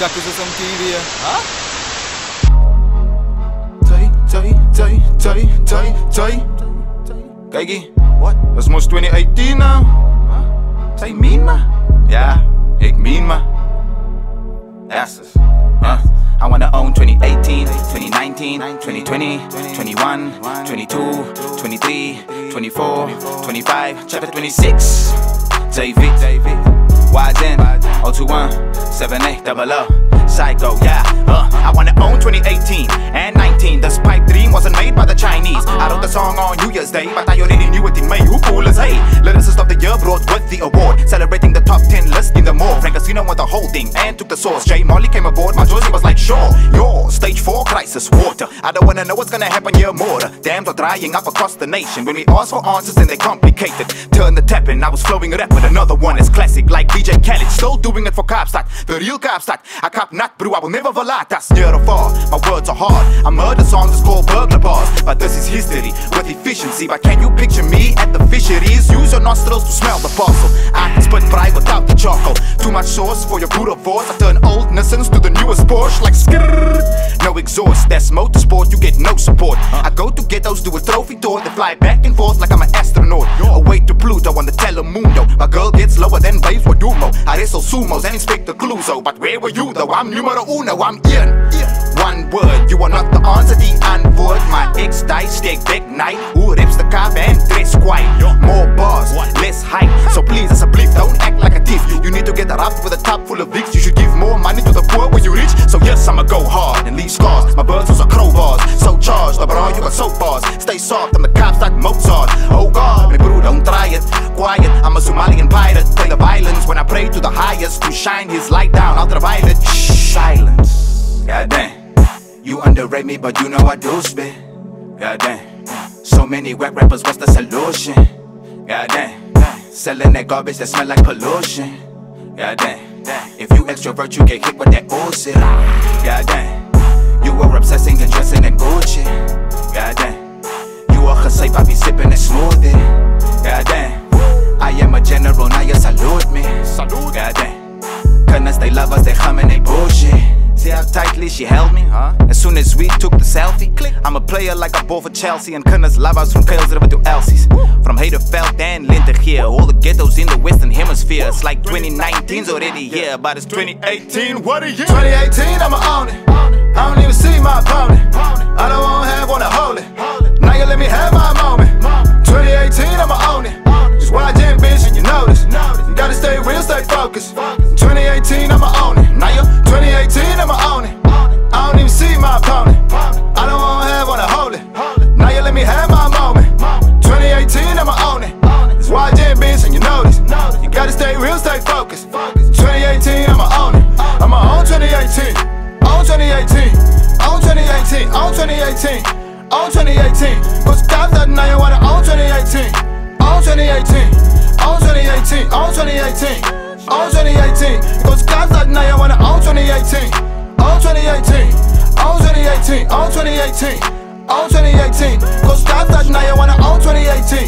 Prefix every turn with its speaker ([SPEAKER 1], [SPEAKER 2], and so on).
[SPEAKER 1] Kaktus is MTV, huh? Tay. Kijkie, dat is moest 2018 nou. Zij meen me? Ja, ik meen me. Asses. I wanna own 2018, 2019, 2020, 21, 22, 23, 24, 25, chapter 26. David, YN, 021, 7800, Psycho, yeah. I wanna own 2018 and 19. This pipe dream wasn't made by the Chinese. I wrote the song on New Year's Day, but I already knew it in May. Who cool as hey? Lyricist of the year brought with the award, celebrating the top 10 list in the mall. Frank Casino with the whole thing and took the source. J Molly came aboard, my Josie was like, sure, your stage 4 crisis water. I don't wanna know what's gonna happen here more. Dams are drying up across the nation. When we ask for answers, then they complicated. Turn the tap and I was flowing rap with another one. It's classic like DJ Khaled, still doing it for Kaapstad. The real Kaapstad. I cop nut, bro, I will never verlaat us. Near or far, my words are hard. I murder songs, it's called burglar bars. But this is history with efficiency. But can you picture me at the fisheries? Use your nostrils to smell the parcel. I can spit pride without the charcoal. Too much sauce for your good voice. I turn old Nissans to the newest Porsche like skrrr. No exhaust, that's motorsport, you get no support. I go to ghettos, do a trophy tour, then fly back and forth like I'm an astronaut. Away to Pluto on the Telemundo. My girl gets lower than babes with Dumo. I wrestle sumos and Inspector Clouseau. But where were you though? I'm numero uno, I'm Ian. One word, you are not the answer, the unword. My ex dice, steak back night. Who rips the car and dress quiet? More bars, less hype. So please, as a belief, don't act like a thief. You need to get wrapped with a top full of vicks. You should give more money to the poor when you reach. So yes, I'ma go hard and leave scars. My birds are crowbars, so charged. LeBron, you got soap bars. Stay soft, I'm the cops like Mozart. Oh God, my bro, don't try it. Quiet, I'm a Somalian pirate. Play the violence when I pray to the highest to shine his light down. Ultraviolet, silence. Goddamn. You underrate me, but you know I do spit. Goddamn. So many whack rappers, what's the solution? Goddamn. Selling that garbage that smell like pollution. Goddamn. If you extrovert, you get hit with that bullshit. Goddamn. You were obsessing and dressing in Gucci. Goddamn. You are safe, I be sipping that smoothie. Goddamn. I am a general, now you salute me. Goddamn. Goodness, they love us, they hum and they bullshit. See how tightly she held me, huh? As soon as we took the selfie, click. I'm a player like a ball for Chelsea. And kinders love us from Kales River to Elsie's. From Heiderveld and Lintergeer, all the ghettos in the Western Hemisphere. It's like 2019's already here, but it's 2018, what a year! 2018, I'ma own it. I don't even see my opponent. I don't wanna have one to hold it. Now you let me have my moment. 2018, I'ma own it. Just YN, bitch, and you know this. You gotta stay real, stay focused. 2018, I'ma own it. Now you 2018, I'ma own it. I don't even see my opponent. I don't wanna have one to hold it. Now you let me have my moment. 2018, I'ma own it. It's YN, bitch, and you know this. You gotta stay real, stay focused. 2018, I'ma own it. I'ma own 2018. On 2018. On 2018. On 2018. On 2018. Cause stop that now you wanna own 2018. On 2018. On 2018. On 2018. On 2018. Cause stop that now you wanna own 2018. On 2018. On 2018. On 2018. On 2018. Cause stop that now you wanna own 2018.